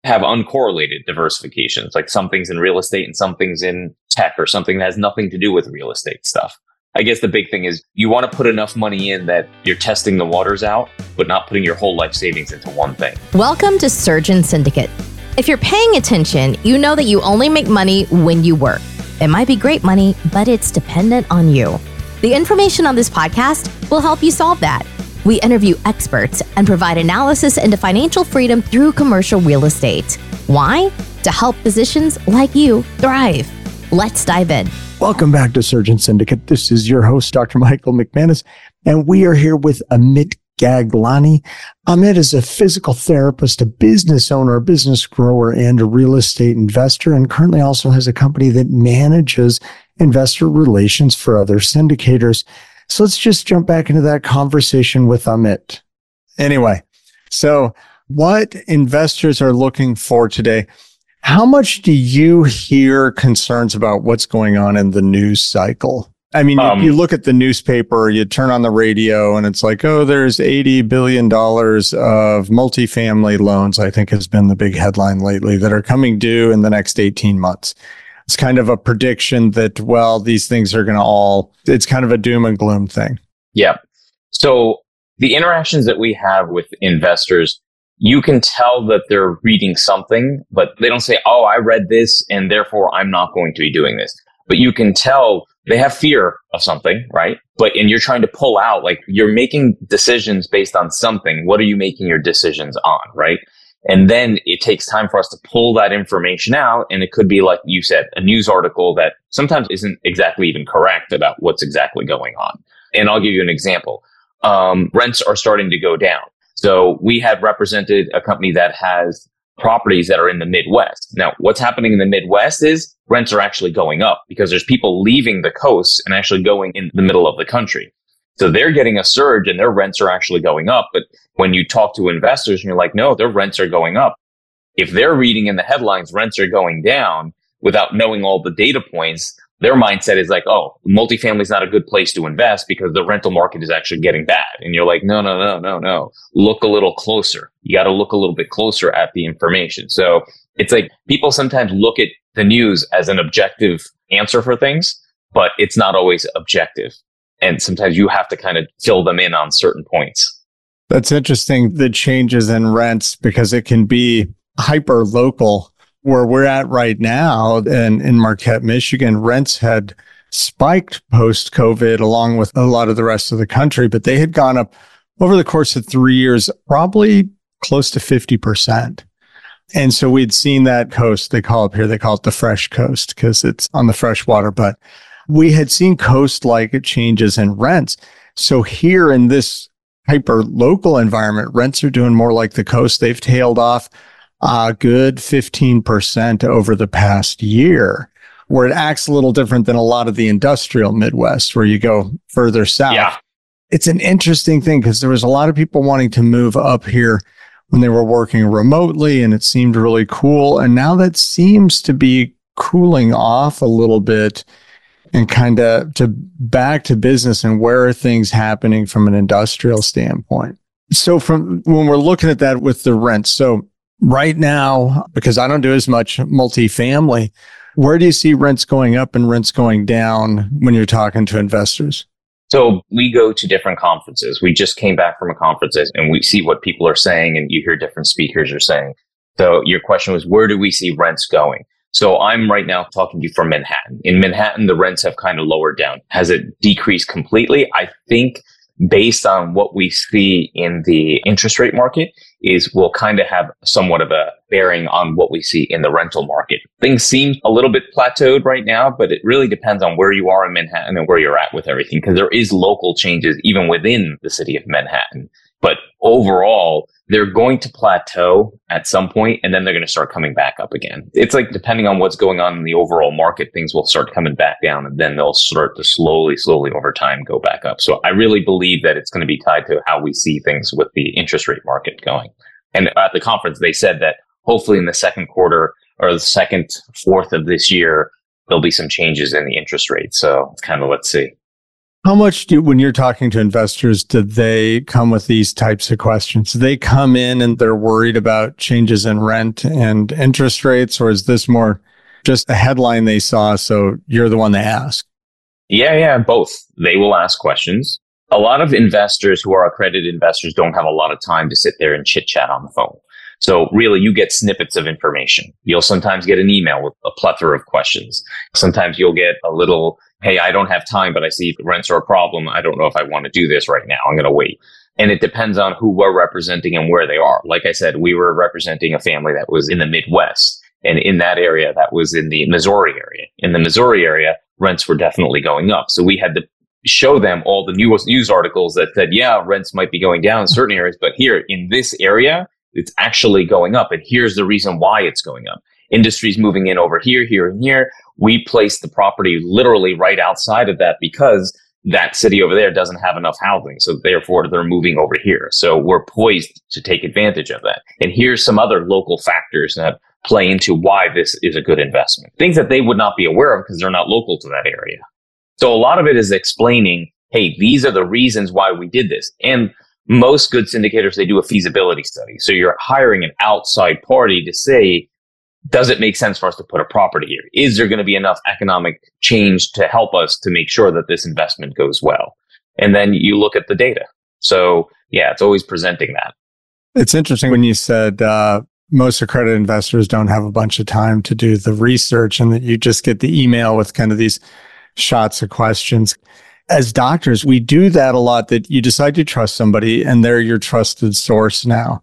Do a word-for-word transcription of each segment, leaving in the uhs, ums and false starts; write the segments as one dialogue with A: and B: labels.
A: have uncorrelated diversifications, like some things in real estate and some things in tech or something that has nothing to do with real estate stuff. I guess the big thing is you want to put enough money in that you're testing the waters out, but not putting your whole life savings into one thing.
B: Welcome to Surgeon Syndicate. If you're paying attention, you know that you only make money when you work. It might be great money, but it's dependent on you. The information on this podcast will help you solve that. We interview experts and provide analysis into financial freedom through commercial real estate. Why? To help physicians like you thrive. Let's dive in.
C: Welcome back to Surgeon Syndicate. This is your host, Doctor Michael McManus, and we are here with Amit Gaglani. Amit is a physical therapist, a business owner, a business grower, and a real estate investor, and currently also has a company that manages investor relations for other syndicators. So let's just jump back into that conversation with Amit. Anyway, so what investors are looking for today? How much do you hear concerns about what's going on in the news cycle? I mean, um, you, you look at the newspaper, you turn on the radio, and it's like, oh, there's eighty billion dollars of multifamily loans, I think has been the big headline lately, that are coming due in the next eighteen months. It's kind of a prediction that, well, these things are going to all, it's kind of a doom and gloom thing.
A: Yeah. So the interactions that we have with investors, you can tell that they're reading something, but they don't say, oh, I read this and therefore I'm not going to be doing this. But you can tell they have fear of something, right? But, and you're trying to pull out, like you're making decisions based on something. What are you making your decisions on, right? And then it takes time for us to pull that information out. And it could be, like you said, a news article that sometimes isn't exactly even correct about what's exactly going on. And I'll give you an example. Um, rents are starting to go down. So we have represented a company that has properties that are in the Midwest. Now, what's happening in the Midwest is rents are actually going up because there's people leaving the coast and actually going in the middle of the country. So they're getting a surge and their rents are actually going up. But when you talk to investors and you're like, no, their rents are going up. If they're reading in the headlines, rents are going down without knowing all the data points, their mindset is like, oh, multifamily is not a good place to invest because the rental market is actually getting bad. And you're like, no, no, no, no, no. Look a little closer. You got to look a little bit closer at the information. So it's like people sometimes look at the news as an objective answer for things, but it's not always objective. And sometimes you have to kind of fill them in on certain points.
C: That's interesting, the changes in rents, because it can be hyper local. Where we're at right now in, in Marquette, Michigan, rents had spiked post-COVID along with a lot of the rest of the country, but they had gone up over the course of three years, probably close to fifty percent. And so we'd seen that coast, they call it here, they call it the fresh coast because it's on the fresh water, but we had seen coast-like changes in rents. So here in this hyper-local environment, rents are doing more like the coast. They've tailed off a good fifteen percent over the past year, where it acts a little different than a lot of the industrial Midwest, where you go further south.
A: Yeah.
C: It's an interesting thing because there was a lot of people wanting to move up here when they were working remotely, and it seemed really cool. And now that seems to be cooling off a little bit and kind of to back to business and where are things happening from an industrial standpoint. So from when we're looking at that with the rents, so right now, because I don't do as much multifamily, where do you see rents going up and rents going down when you're talking to investors?
A: So we go to different conferences. We just came back from a conference and we see what people are saying and you hear different speakers are saying. So your question was, where do we see rents going? So I'm right now talking to you from Manhattan. In Manhattan, the rents have kind of lowered down. Has it decreased completely? I think based on what we see in the interest rate market is we'll kind of have somewhat of a bearing on what we see in the rental market. Things seem a little bit plateaued right now, but it really depends on where you are in Manhattan and where you're at with everything, because there is local changes even within the city of Manhattan. But overall, they're going to plateau at some point, and then they're going to start coming back up again. It's like, depending on what's going on in the overall market, things will start coming back down, and then they'll start to slowly, slowly over time go back up. So I really believe that it's going to be tied to how we see things with the interest rate market going. And at the conference, they said that hopefully in the second quarter or the second fourth of this year, there'll be some changes in the interest rate. So it's kind of, let's see.
C: How much do, when you're talking to investors, do they come with these types of questions? Do they come in and they're worried about changes in rent and interest rates, or is this more just a headline they saw, so you're the one they ask?
A: Yeah, yeah, both. They will ask questions. A lot of investors who are accredited investors don't have a lot of time to sit there and chit chat on the phone. So really, you get snippets of information. You'll sometimes get an email with a plethora of questions. Sometimes you'll get a little, hey, I don't have time, but I see rents are a problem. I don't know if I want to do this right now. I'm going to wait. And it depends on who we're representing and where they are. Like I said, we were representing a family that was in the Midwest. And in that area, that was in the Missouri area. In the Missouri area, rents were definitely going up. So we had to show them all the news, news articles that said, yeah, rents might be going down in certain areas, but here in this area, it's actually going up. And here's the reason why it's going up. Industry's moving in over here, here, and here. We placed the property literally right outside of that because that city over there doesn't have enough housing. So therefore, they're moving over here. So we're poised to take advantage of that. And here's some other local factors that play into why this is a good investment. Things that they would not be aware of because they're not local to that area. So a lot of it is explaining, hey, these are the reasons why we did this. And most good syndicators, they do a feasibility study. So you're hiring an outside party to say, does it make sense for us to put a property here? Is there going to be enough economic change to help us to make sure that this investment goes well? And then you look at the data. So yeah, it's always presenting that.
C: It's interesting when you said uh, most accredited investors don't have a bunch of time to do the research and that you just get the email with kind of these shots of questions. As doctors, we do that a lot, that you decide to trust somebody and they're your trusted source now.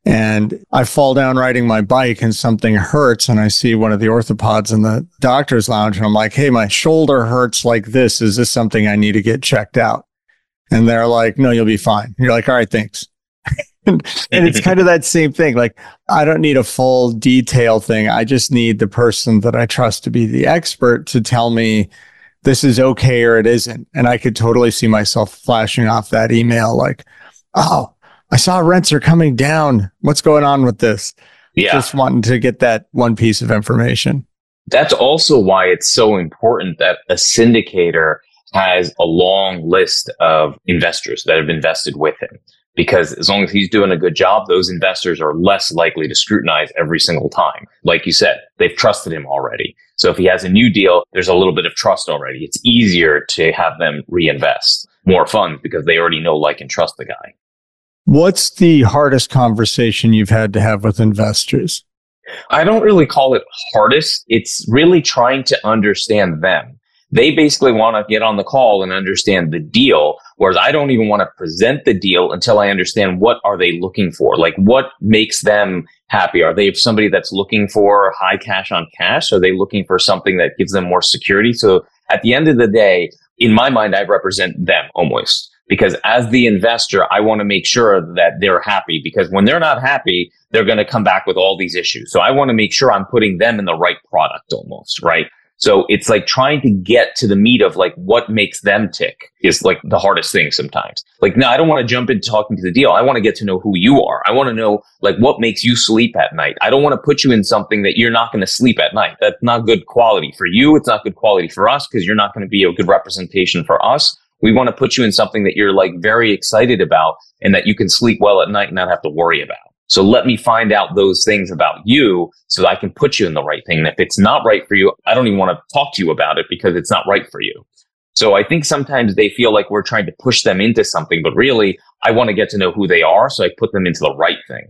C: And I fall down riding my bike and something hurts and I see one of the orthopods in the doctor's lounge and I'm like, hey, my shoulder hurts like this. Is this something I need to get checked out? And they're like, no, you'll be fine. You're like, all right, thanks. and, and it's kind of that same thing. Like, I don't need a full detail thing. I just need the person that I trust to be the expert to tell me this is okay or it isn't. And I could totally see myself flashing off that email like, oh, I saw rents are coming down. What's going on with this?
A: Yeah.
C: Just wanting to get that one piece of information.
A: That's also why it's so important that a syndicator has a long list of investors that have invested with him. Because as long as he's doing a good job, those investors are less likely to scrutinize every single time. Like you said, they've trusted him already. So if he has a new deal, there's a little bit of trust already. It's easier to have them reinvest more funds because they already know, like, and trust the guy.
C: What's the hardest conversation you've had to have with investors?
A: I don't really call it hardest. It's really trying to understand them. They basically want to get on the call and understand the deal, whereas I don't even want to present the deal until I understand what are they looking for. Like, what makes them happy? Are they somebody that's looking for high cash on cash? Are they looking for something that gives them more security? So at the end of the day, in my mind, I represent them almost. Because as the investor, I want to make sure that they're happy, because when they're not happy, they're going to come back with all these issues. So I want to make sure I'm putting them in the right product almost, right? So it's like trying to get to the meat of like what makes them tick is like the hardest thing sometimes. Like, no, I don't want to jump into talking to the deal. I want to get to know who you are. I want to know like what makes you sleep at night. I don't want to put you in something that you're not going to sleep at night. That's not good quality for you. It's not good quality for us because you're not going to be a good representation for us. We want to put you in something that you're like very excited about and that you can sleep well at night and not have to worry about. So let me find out those things about you so that I can put you in the right thing. And if it's not right for you, I don't even want to talk to you about it because it's not right for you. So I think sometimes they feel like we're trying to push them into something, but really I want to get to know who they are. So I put them into the right thing.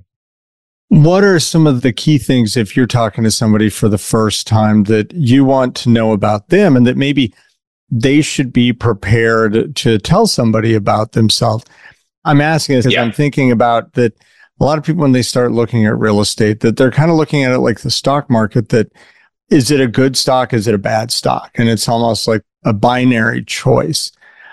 C: What are some of the key things if you're talking to somebody for the first time that you want to know about them and that maybe they should be prepared to tell somebody about themselves? I'm asking this because yeah. I'm thinking about that a lot of people, when they start looking at real estate, that they're kind of looking at it like the stock market, that is it a good stock? Is it a bad stock? And it's almost like a binary choice.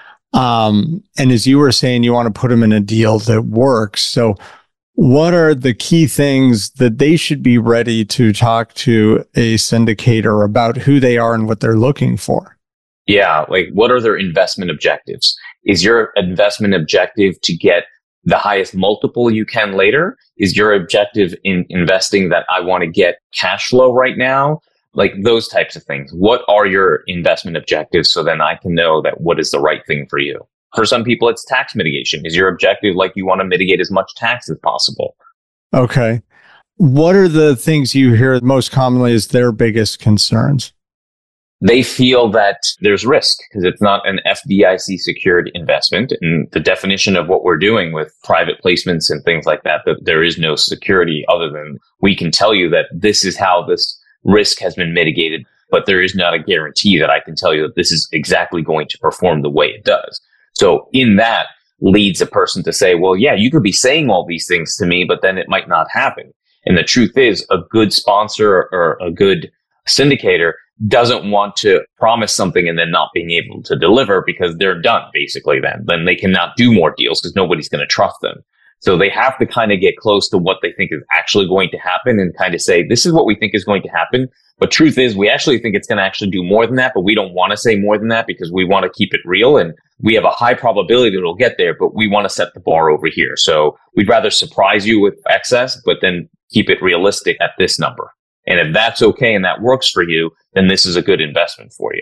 C: Um, and as you were saying, you want to put them in a deal that works. So what are the key things that they should be ready to talk to a syndicator about who they are and what they're looking for?
A: Yeah, like what are their investment objectives? Is your investment objective to get the highest multiple you can later? Is your objective in investing that I want to get cash flow right now? Like those types of things. What are your investment objectives? So then I can know that what is the right thing for you. For some people, it's tax mitigation. Is your objective like you want to mitigate as much tax as possible?
C: Okay. What are the things you hear most commonly as their biggest concerns?
A: They feel that there's risk because it's not an F D I C secured investment. And the definition of what we're doing with private placements and things like that, that there is no security other than we can tell you that this is how this risk has been mitigated, but there is not a guarantee that I can tell you that this is exactly going to perform the way it does. So in that leads a person to say, well, yeah, you could be saying all these things to me, but then it might not happen. And the truth is a good sponsor or a good syndicator doesn't want to promise something and then not being able to deliver because they're done basically then. Then they cannot do more deals because nobody's going to trust them. So they have to kind of get close to what they think is actually going to happen and kind of say, this is what we think is going to happen. But truth is, we actually think it's going to actually do more than that, but we don't want to say more than that because we want to keep it real. And we have a high probability that it'll get there, but we want to set the bar over here. So we'd rather surprise you with excess, but then keep it realistic at this number. And if that's okay and that works for you, then this is a good investment for you.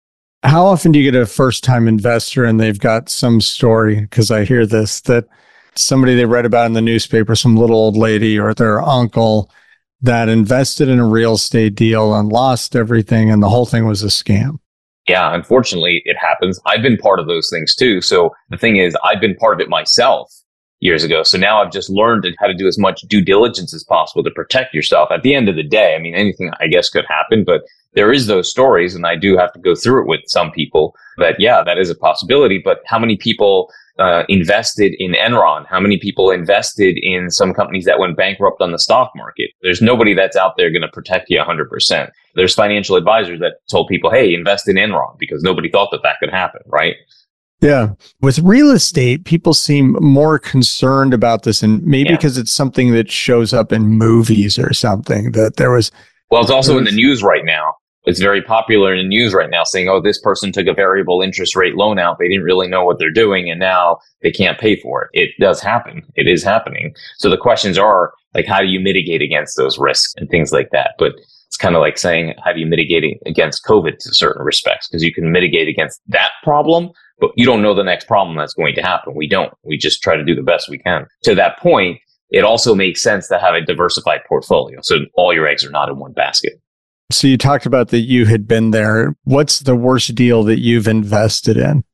C: How often do you get a first-time investor and they've got some story? Because I hear this, that somebody they read about in the newspaper, some little old lady or their uncle that invested in a real estate deal and lost everything and the whole thing was a scam.
A: Yeah, unfortunately, it happens. I've been part of those things too. So the thing is, I've been part of it myself years ago. So now I've just learned how to do as much due diligence as possible to protect yourself. At the end of the day, I mean, anything I guess could happen, but there is those stories and I do have to go through it with some people that, yeah, that is a possibility. But how many people uh, invested in Enron? How many people invested in some companies that went bankrupt on the stock market? There's nobody that's out there going to protect you one hundred percent. There's financial advisors that told people, hey, invest in Enron because nobody thought that that could happen, right?
C: Yeah. With real estate, people seem more concerned about this, and maybe
A: Yeah.
C: because it's something that shows up in movies or something that there was.
A: Well, it's also in the
C: was-
A: news right now. It's very popular in the news right now saying, oh, this person took a variable interest rate loan out. They didn't really know what they're doing and now they can't pay for it. It does happen. It is happening. So the questions are like, how do you mitigate against those risks and things like that? But it's kind of like saying, how do you mitigate against COVID to certain respects? Because you can mitigate against that problem, but you don't know the next problem that's going to happen. We don't. We just try to do the best we can. To that point, it also makes sense to have a diversified portfolio. So all your eggs are not in one basket.
C: So you talked about that you had been there. What's the worst deal that you've invested in?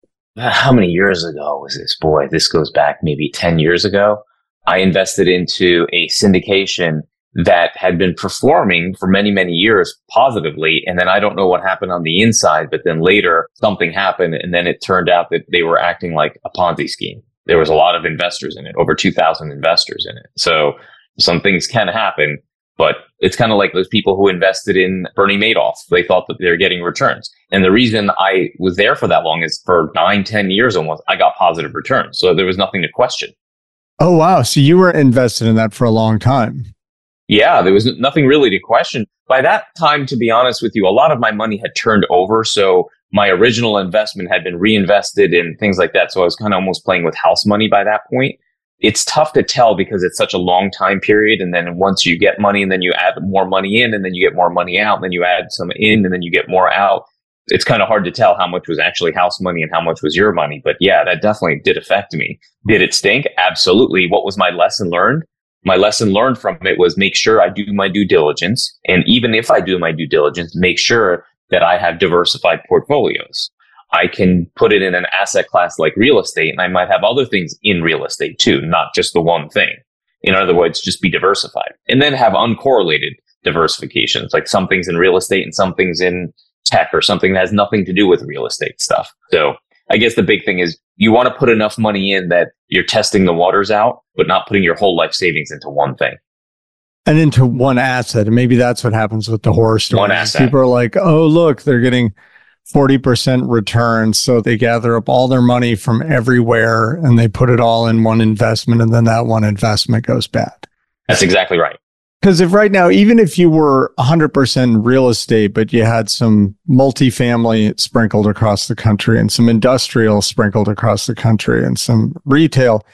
A: How many years ago was this? Boy, this goes back maybe ten years ago. I invested into a syndication that had been performing for many, many years positively. And then I don't know what happened on the inside, but then later something happened. And then it turned out that they were acting like a Ponzi scheme. There was a lot of investors in it, over two thousand investors in it. So some things can happen, but it's kind of like those people who invested in Bernie Madoff. They thought that they were getting returns. And the reason I was there for that long is for nine, ten years almost, I got positive returns. So there was nothing to question.
C: Oh, wow. So you were invested in that for a long time.
A: Yeah, there was nothing really to question. By that time, to be honest with you, a lot of my money had turned over. So my original investment had been reinvested in things like that. So I was kind of almost playing with house money by that point. It's tough to tell because it's such a long time period. And then once you get money and then you add more money in and then you get more money out and then you add some in and then you get more out. It's kind of hard to tell how much was actually house money and how much was your money. But yeah, that definitely did affect me. Did it stink? Absolutely. What was my lesson learned? My lesson learned from it was make sure I do my due diligence. And even if I do my due diligence, make sure that I have diversified portfolios. I can put it in an asset class like real estate, and I might have other things in real estate too, not just the one thing. In other words, just be diversified. And then have uncorrelated diversifications, like some things in real estate and some things in tech or something that has nothing to do with real estate stuff. So I guess the big thing is you want to put enough money in that you're testing the waters out, but not putting your whole life savings into one thing.
C: And into one asset. And maybe that's what happens with the horror stories.
A: One asset.
C: People are like, oh, look, they're getting forty percent returns. So they gather up all their money from everywhere and they put it all in one investment. And then that one investment goes bad.
A: That's exactly right.
C: Because if right now, even if you were one hundred percent real estate, but you had some multifamily sprinkled across the country and some industrial sprinkled across the country and some retail,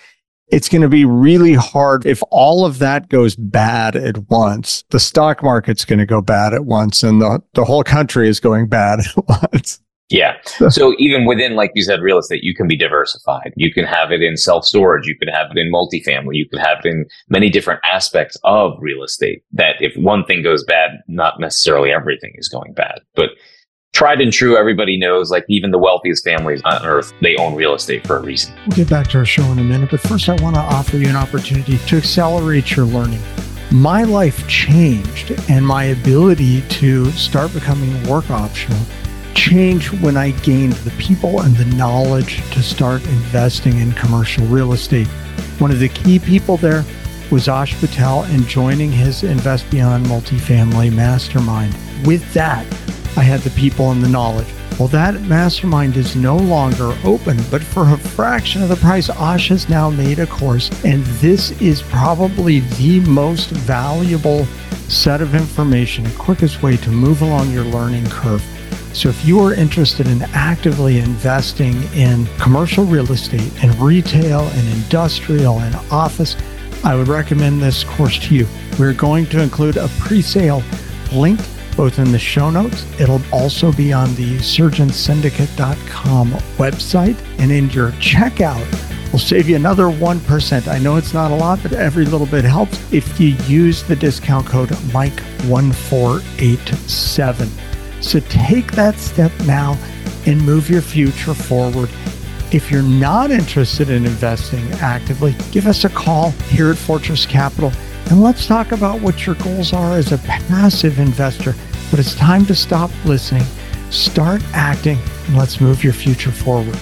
C: it's going to be really hard if all of that goes bad at once. The stock market's going to go bad at once, and the, the whole country is going bad at once.
A: Yeah. So even within, like you said, real estate, you can be diversified. You can have it in self-storage. You can have it in multifamily. You can have it in many different aspects of real estate that if one thing goes bad, not necessarily everything is going bad. But tried and true, everybody knows, like even the wealthiest families on earth, they own real estate for a reason.
C: We'll get back to our show in a minute, but first I want to offer you an opportunity to accelerate your learning. My life changed, and my ability to start becoming work optional changed when I gained the people and the knowledge to start investing in commercial real estate. One of the key people there was Ash Patel and joining his Invest Beyond Multifamily Mastermind. With that, I had the people and the knowledge. Well, that mastermind is no longer open, but for a fraction of the price, Ash has now made a course, and this is probably the most valuable set of information, the quickest way to move along your learning curve. So if you are interested in actively investing in commercial real estate and retail and industrial and office, I would recommend this course to you. We're going to include a pre-sale link both in the show notes. It'll also be on the surgeon syndicate dot com website, and in your checkout, we'll save you another one percent. I know it's not a lot, but every little bit helps if you use the discount code Mike one four eight seven. So take that step now and move your future forward. If you're not interested in investing actively, give us a call here at Fortress Capital and let's talk about what your goals are as a passive investor. But it's time to stop listening, start acting, and let's move your future forward.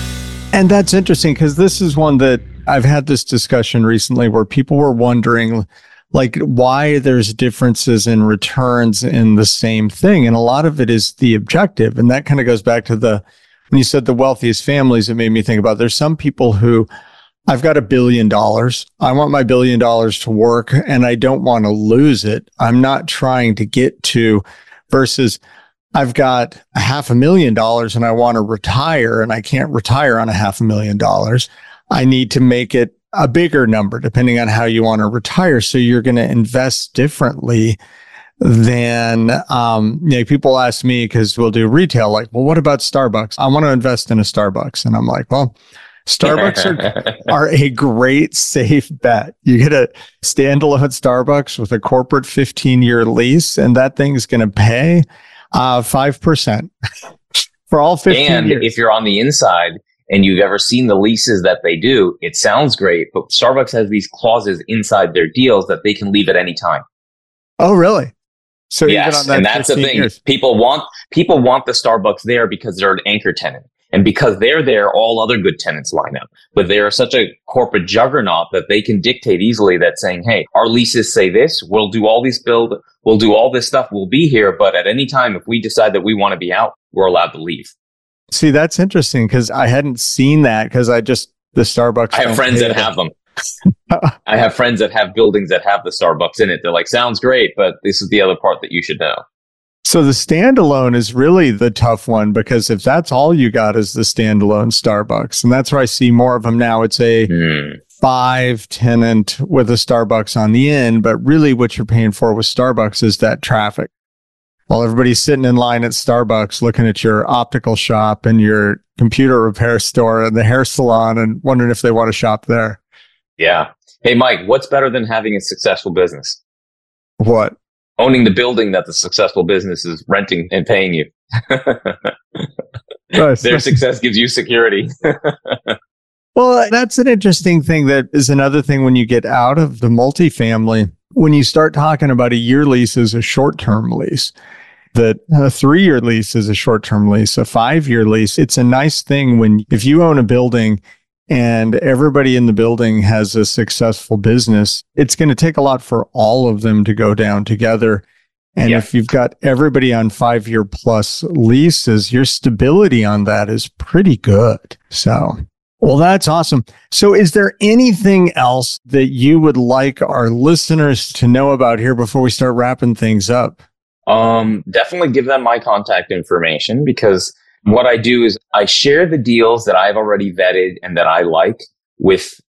C: And that's interesting because this is one that I've had this discussion recently where people were wondering, like, why there's differences in returns in the same thing. And a lot of it is the objective. And that kind of goes back to the, when you said the wealthiest families, it made me think about there's some people who, I've got a billion dollars. I want my billion dollars to work and I don't want to lose it. I'm not trying to get to versus I've got a half a million dollars and I want to retire and I can't retire on a half a million dollars. I need to make it a bigger number depending on how you want to retire. So you're going to invest differently than, um, you know, people ask me because we'll do retail like, well, what about Starbucks? I want to invest in a Starbucks. And I'm like, well, Starbucks are, are a great safe bet. You get a standalone Starbucks with a corporate fifteen year lease and that thing's going to pay uh, five percent for all fifteen
A: and
C: years.
A: If you're on the inside, and you've ever seen the leases that they do, it sounds great, but Starbucks has these clauses inside their deals that they can leave at any time.
C: Oh, really? So
A: yes,
C: even on that
A: and that's the thing.
C: Years.
A: People want people want the Starbucks there because they're an anchor tenant. And because they're there, all other good tenants line up. But they are such a corporate juggernaut that they can dictate easily that saying, hey, our leases say this, we'll do all these build, we'll do all this stuff, we'll be here. But at any time, if we decide that we want to be out, we're allowed to leave.
C: See, that's interesting because I hadn't seen that because I just, the Starbucks.
A: I have friends that have them. I have friends that have buildings that have the Starbucks in it. They're like, sounds great, but this is the other part that you should know.
C: So the standalone is really the tough one because if that's all you got is the standalone Starbucks, and that's where I see more of them now. It's a mm. five tenant with a Starbucks on the end, but really what you're paying for with Starbucks is that traffic. While everybody's sitting in line at Starbucks looking at your optical shop and your computer repair store and the hair salon and wondering if they want to shop there.
A: Yeah. Hey, Mike, what's better than having a successful business?
C: What?
A: Owning the building that the successful business is renting and paying you.
C: Nice.
A: Their success gives you security.
C: Well, that's an interesting thing. That is another thing when you get out of the multifamily, when you start talking about a year lease as a short-term lease, that a three-year lease is a short-term lease, a five-year lease. It's a nice thing when if you own a building and everybody in the building has a successful business, it's going to take a lot for all of them to go down together. And yeah. if you've got everybody on five-year plus leases, your stability on that is pretty good. So, well, that's awesome. So is there anything else that you would like our listeners to know about here before we start wrapping things up?
A: Um, definitely give them my contact information because what I do is I share the deals that I've already vetted and that I like with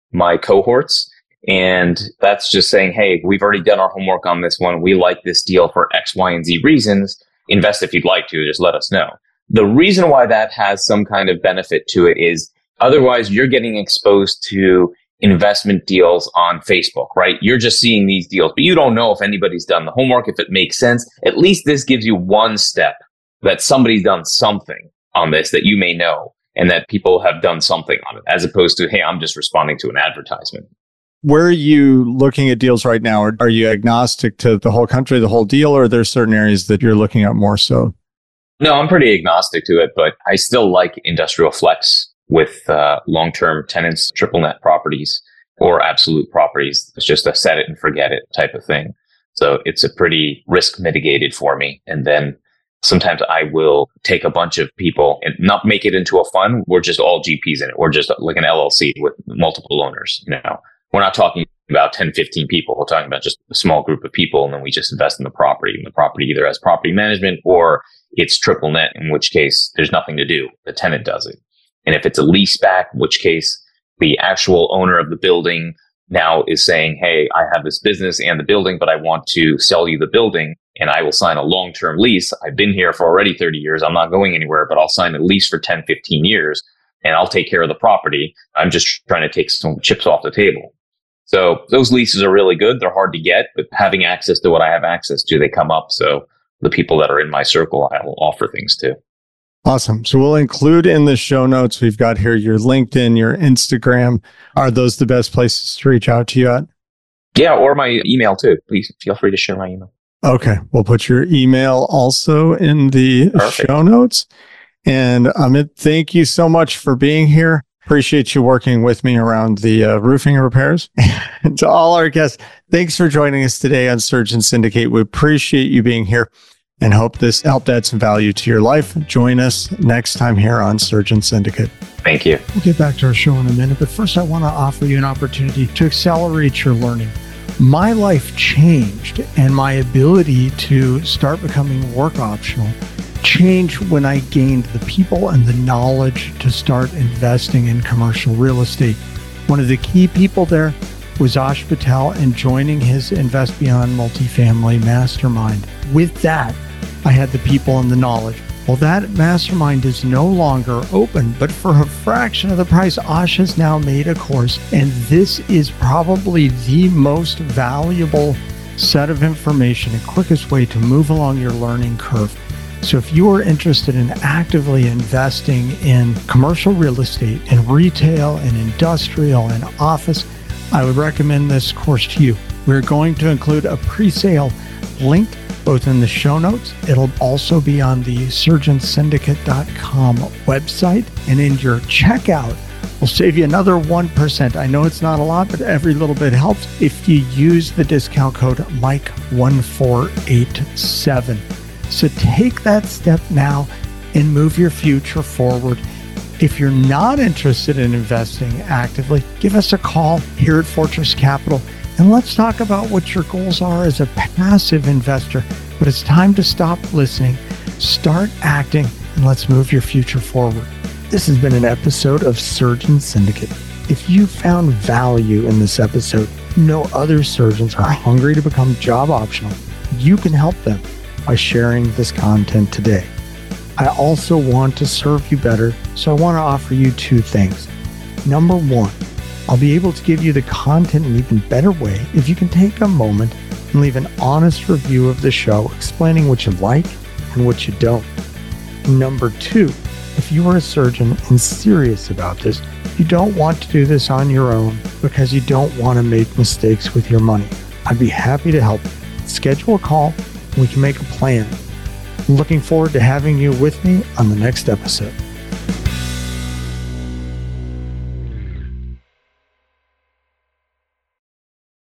A: my cohorts. And that's just saying, hey, we've already done our homework on this one. We like this deal for X, Y, and Z reasons. Invest if you'd like to, just let us know. The reason why that has some kind of benefit to it is otherwise you're getting exposed to investment deals on Facebook, right? You're just seeing these deals, but you don't know if anybody's done the homework, if it makes sense. At least this gives you one step that somebody's done something on this that you may know and that people have done something on it, as opposed to, hey, I'm just responding to an advertisement.
C: Where are you looking at deals right now? Or are you agnostic to the whole country, the whole deal, or are there certain areas that you're looking at more so?
A: No, I'm pretty agnostic to it, but I still like industrial flex with uh, long-term tenants, triple net properties, or absolute properties. It's just a set it and forget it type of thing. So it's a pretty risk mitigated for me. And then sometimes I will take a bunch of people and not make it into a fund. We're just all G Ps in it. We're just like an L L C with multiple owners. You know, we're not talking about ten, fifteen people. We're talking about just a small group of people. And then we just invest in the property. And the property either has property management or it's triple net, in which case there's nothing to do. The tenant does it. And if it's a lease back, in which case the actual owner of the building now is saying, hey, I have this business and the building, but I want to sell you the building and I will sign a long-term lease. I've been here for already thirty years. I'm not going anywhere, but I'll sign a lease for ten, fifteen years and I'll take care of the property. I'm just trying to take some chips off the table. So those leases are really good. They're hard to get, but having access to what I have access to, they come up. So the people that are in my circle, I will offer things to.
C: Awesome. So we'll include in the show notes, we've got here your LinkedIn, your Instagram. Are those the best places to reach out to you at?
A: Yeah, or my email too. Please feel free to share my email.
C: Okay. We'll put your email also in the Perfect. Show notes. And Amit, thank you so much for being here. Appreciate you working with me around the uh, roofing repairs. And to all our guests, thanks for joining us today on Surgeon Syndicate. We appreciate you being here and hope this helped add some value to your life. Join us next time here on Surgeon Syndicate.
A: Thank you.
C: We'll get back to our show in a minute, but first I want to offer you an opportunity to accelerate your learning. My life changed and my ability to start becoming work optional changed when I gained the people and the knowledge to start investing in commercial real estate. One of the key people there was Ash Patel and joining his Invest Beyond Multifamily Mastermind. With that, I had the people and the knowledge. Well, that mastermind is no longer open, but for a fraction of the price, Ash has now made a course, and this is probably the most valuable set of information and quickest way to move along your learning curve. So if you are interested in actively investing in commercial real estate, in retail, and industrial, and office, I would recommend this course to you. We're going to include a pre-sale link both in the show notes. It'll also be on the surgeon syndicate dot com website. And in your checkout, we'll save you another one percent. I know it's not a lot, but every little bit helps if you use the discount code Mike one four eight seven. So take that step now and move your future forward. If you're not interested in investing actively, give us a call here at Fortress Capital and let's talk about what your goals are as a passive investor. But it's time to stop listening, start acting, and let's move your future forward. This has been an episode of Surgeon Syndicate. If you found value in this episode, you know other surgeons are hungry to become job optional. You can help them by sharing this content today. I also want to serve you better, so I want to offer you two things. Number one, I'll be able to give you the content in an even better way if you can take a moment and leave an honest review of the show explaining what you like and what you don't. Number two, if you are a surgeon and serious about this, you don't want to do this on your own because you don't want to make mistakes with your money. I'd be happy to help. Schedule a call and we can make a plan. I'm looking forward to having you with me on the next episode.